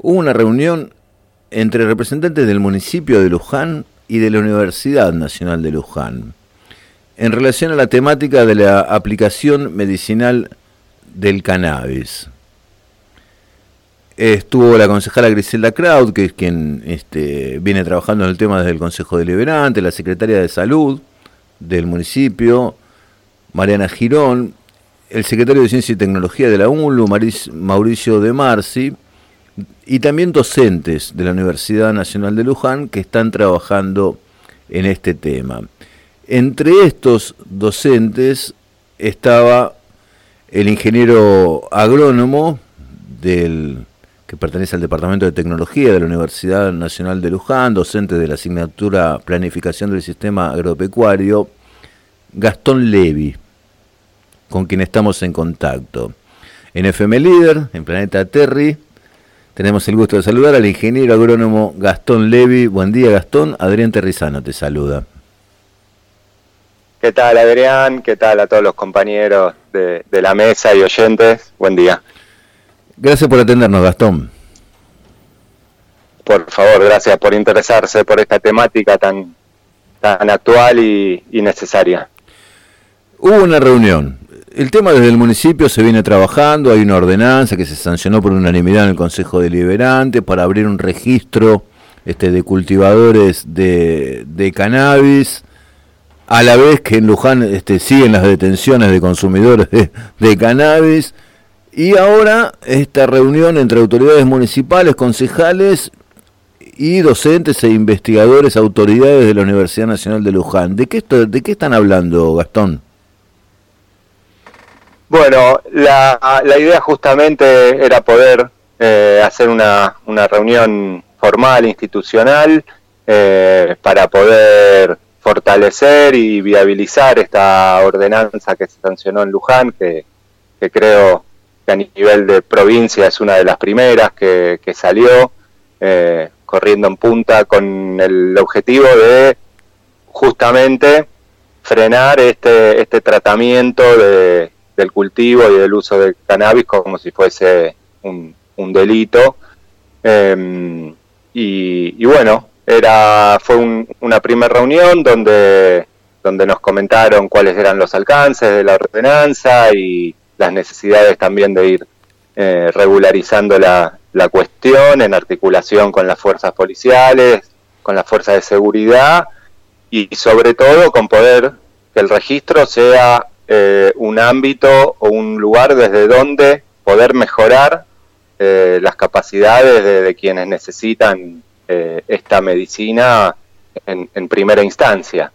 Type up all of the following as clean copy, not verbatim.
hubo una reunión entre representantes del municipio de Luján y de la Universidad Nacional de Luján en relación a la temática de la aplicación medicinal del cannabis. Estuvo la concejala Griselda Kraut, que es quien viene trabajando en el tema desde el Consejo Deliberante, la secretaria de Salud del municipio, Mariana Girón, el secretario de Ciencia y Tecnología de la UNLU, Mauricio De Marci, y también docentes de la Universidad Nacional de Luján que están trabajando en este tema. Entre estos docentes estaba el ingeniero agrónomo que pertenece al Departamento de Tecnología de la Universidad Nacional de Luján, docente de la asignatura Planificación del Sistema Agropecuario, Gastón Levi, con quien estamos en contacto. En FM Líder, en Planeta Terry, tenemos el gusto de saludar al ingeniero agrónomo Gastón Levi. Buen día, Gastón. Adrián Terrizano te saluda. ¿Qué tal, Adrián? ¿Qué tal a todos los compañeros de la mesa y oyentes? Buen día. Gracias por atendernos, Gastón. Por favor, gracias por interesarse por esta temática tan actual y necesaria. Hubo una reunión. El tema desde el municipio se viene trabajando, hay una ordenanza que se sancionó por unanimidad en el Consejo Deliberante para abrir un registro de cultivadores de cannabis, a la vez que en Luján siguen las detenciones de consumidores de cannabis, y ahora esta reunión entre autoridades municipales, concejales y docentes e investigadores, autoridades de la Universidad Nacional de Luján. ¿De qué están hablando, Gastón? Bueno, la idea justamente era poder hacer una reunión formal, institucional, para poder fortalecer y viabilizar esta ordenanza que se sancionó en Luján, que creo que a nivel de provincia es una de las primeras que salió, corriendo en punta con el objetivo de justamente frenar este tratamiento del cultivo y del uso del cannabis como si fuese un delito. Y bueno, fue una primera reunión donde nos comentaron cuáles eran los alcances de la ordenanza y las necesidades también de ir regularizando la cuestión en articulación con las fuerzas policiales, con las fuerzas de seguridad y sobre todo con poder que el registro sea un ámbito o un lugar desde donde poder mejorar las capacidades de quienes necesitan esta medicina en primera instancia.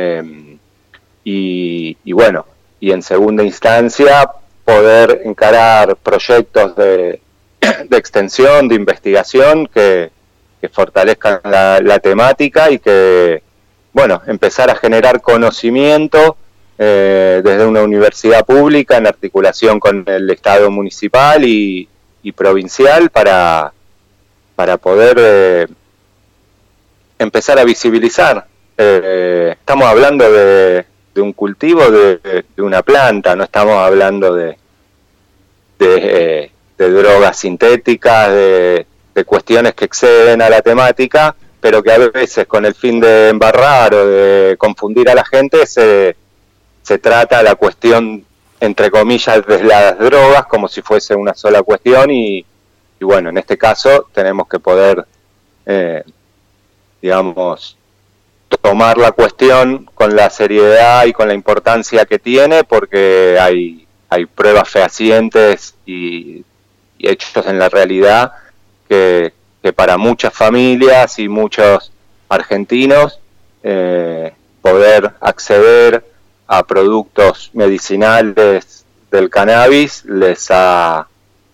Y bueno, y en segunda instancia poder encarar proyectos de extensión, de investigación que fortalezcan la temática y que, bueno, empezar a generar conocimiento desde una universidad pública en articulación con el Estado municipal y provincial para poder empezar a visibilizar. Estamos hablando de un cultivo de una planta, no estamos hablando de drogas sintéticas, de cuestiones que exceden a la temática, pero que a veces con el fin de embarrar o de confundir a la gente se trata la cuestión, entre comillas, de las drogas como si fuese una sola cuestión y bueno, en este caso tenemos que poder, digamos, tomar la cuestión con la seriedad y con la importancia que tiene, porque hay pruebas fehacientes y hechos en la realidad que para muchas familias y muchos argentinos poder acceder a productos medicinales del cannabis les ha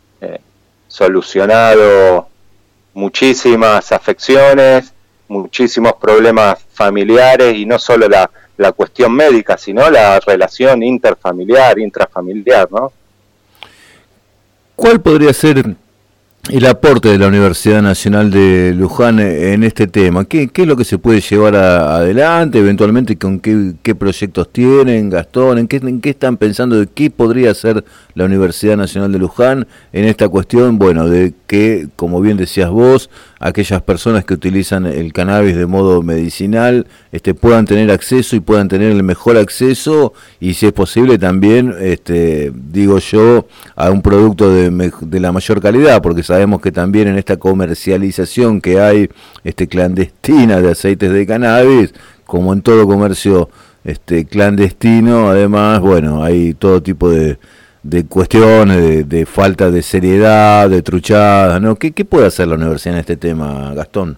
solucionado muchísimas afecciones, muchísimos problemas familiares y no solo la cuestión médica, sino la relación intrafamiliar, ¿no? ¿Cuál podría ser el aporte de la Universidad Nacional de Luján en este tema? ¿Qué es lo que se puede llevar adelante? Eventualmente, ¿con qué proyectos tienen, Gastón? ¿En qué están pensando de qué podría hacer la Universidad Nacional de Luján en esta cuestión, bueno, de que, como bien decías vos, aquellas personas que utilizan el cannabis de modo medicinal puedan tener acceso y puedan tener el mejor acceso, y si es posible también, digo yo, a un producto de la mayor calidad, porque sabemos que también en esta comercialización que hay clandestina de aceites de cannabis, como en todo comercio clandestino, además, bueno, hay todo tipo de cuestiones, de falta de seriedad, de truchadas, ¿no? ¿Qué puede hacer la universidad en este tema, Gastón?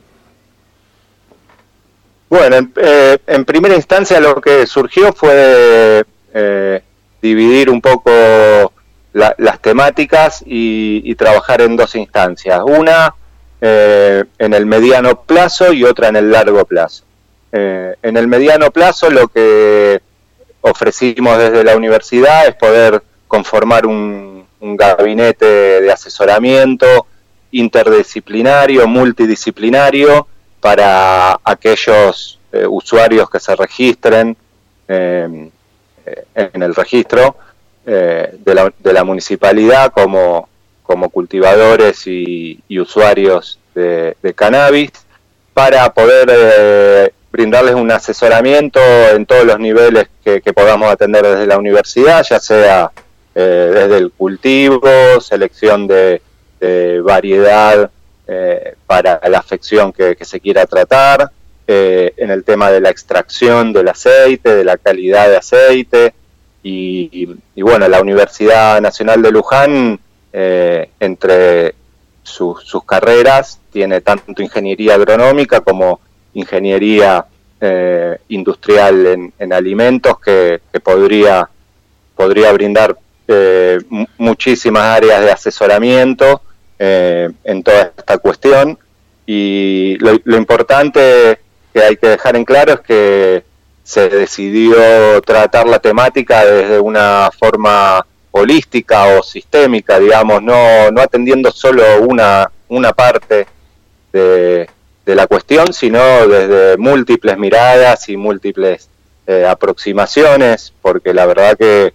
Bueno, en primera instancia lo que surgió fue dividir un poco las temáticas y trabajar en dos instancias. Una en el mediano plazo y otra en el largo plazo. En el mediano plazo lo que ofrecimos desde la universidad es poder conformar un gabinete de asesoramiento interdisciplinario, multidisciplinario, para aquellos usuarios que se registren en el registro de la municipalidad como cultivadores y usuarios de cannabis, para poder brindarles un asesoramiento en todos los niveles que podamos atender desde la universidad, ya sea desde el cultivo, selección de variedad para la afección que se quiera tratar, en el tema de la extracción del aceite, de la calidad de aceite, y bueno, la Universidad Nacional de Luján, entre sus carreras, tiene tanto ingeniería agronómica como ingeniería industrial en alimentos, que podría brindar muchísimas áreas de asesoramiento en toda esta cuestión. Y lo importante que hay que dejar en claro es que se decidió tratar la temática desde una forma holística o sistémica, digamos, no atendiendo solo una parte de la cuestión, sino desde múltiples miradas y múltiples aproximaciones, porque la verdad que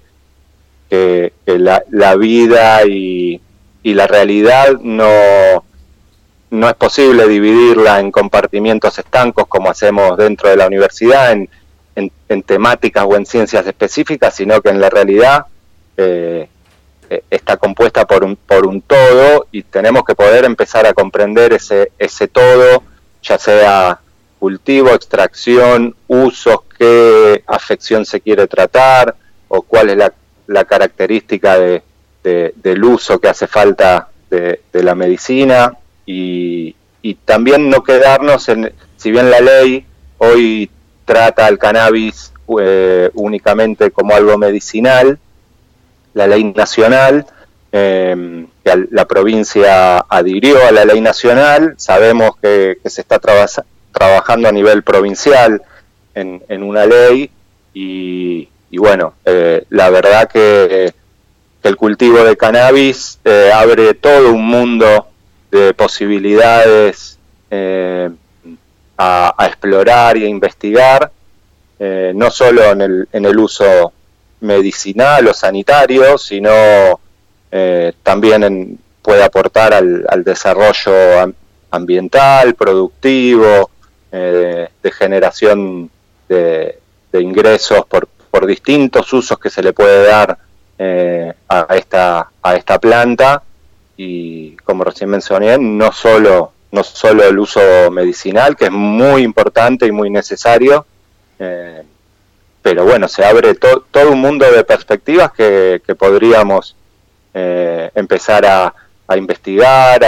la vida y la realidad no es posible dividirla en compartimientos estancos como hacemos dentro de la universidad, en temáticas o en ciencias específicas, sino que en la realidad está compuesta por un todo, y tenemos que poder empezar a comprender ese todo, ya sea cultivo, extracción, usos, qué afección se quiere tratar, o cuál es la característica del uso que hace falta de la medicina, y también no quedarnos si bien la ley hoy trata al cannabis únicamente como algo medicinal, la ley nacional, que la provincia adhirió a la ley nacional, sabemos que se está trabajando a nivel provincial en una ley, y bueno, la verdad que el cultivo de cannabis abre todo un mundo de posibilidades a explorar y a investigar, no solo en el uso medicinal o sanitario, sino también puede aportar al desarrollo ambiental, productivo, de generación de ingresos por distintos usos que se le puede dar a esta planta. Y como recién mencioné, no solo el uso medicinal, que es muy importante y muy necesario, pero bueno, se abre todo un mundo de perspectivas que podríamos empezar a investigar,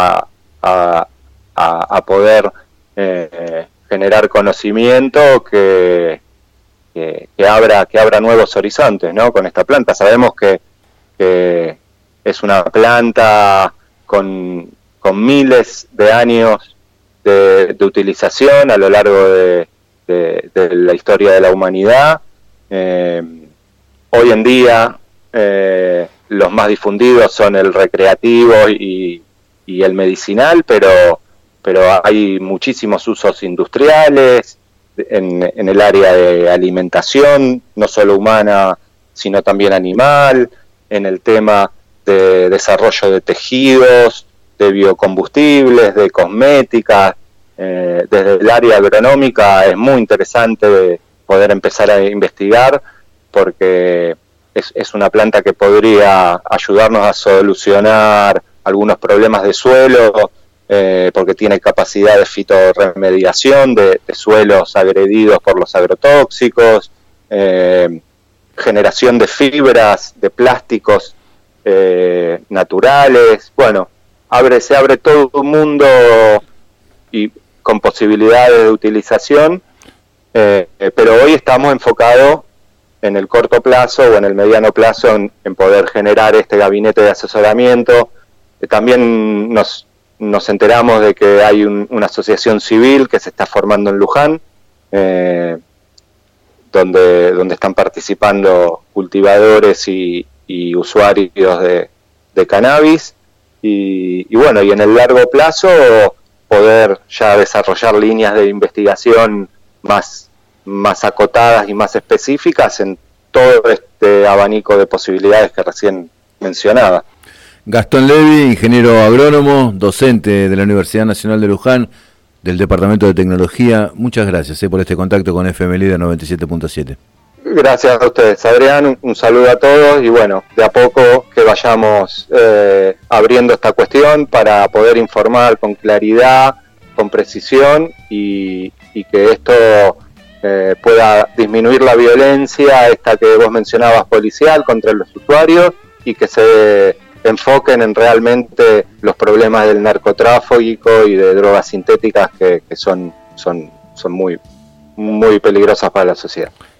a poder generar conocimiento que abra nuevos horizontes, ¿no? Con esta planta sabemos que es una planta con miles de años de utilización a lo largo de la historia de la humanidad. Hoy en día los más difundidos son el recreativo y el medicinal, pero hay muchísimos usos industriales en el área de alimentación, no solo humana, sino también animal, en el tema de desarrollo de tejidos, de biocombustibles, de cosméticas. Desde el área agronómica es muy interesante poder empezar a investigar, porque es una planta que podría ayudarnos a solucionar algunos problemas de suelo, porque tiene capacidad de fitorremediación de suelos agredidos por los agrotóxicos, generación de fibras, de plásticos naturales. Bueno, se abre todo un mundo y con posibilidades de utilización, pero hoy estamos enfocados en el corto plazo o en el mediano plazo en poder generar este gabinete de asesoramiento. También nos enteramos de que hay una asociación civil que se está formando en Luján, donde están participando cultivadores y usuarios de cannabis, y bueno, y en el largo plazo poder ya desarrollar líneas de investigación más acotadas y más específicas en todo este abanico de posibilidades que recién mencionaba. Gastón Levi, ingeniero agrónomo, docente de la Universidad Nacional de Luján, del Departamento de Tecnología. Muchas gracias por este contacto con FM Líder 97.7. Gracias a ustedes, Adrián, un saludo a todos, y bueno, de a poco que vayamos abriendo esta cuestión para poder informar con claridad, con precisión, y que esto pueda disminuir la violencia esta que vos mencionabas, policial, contra los usuarios, y que se enfoquen en realmente los problemas del narcotráfico y de drogas sintéticas que son muy, muy peligrosas para la sociedad.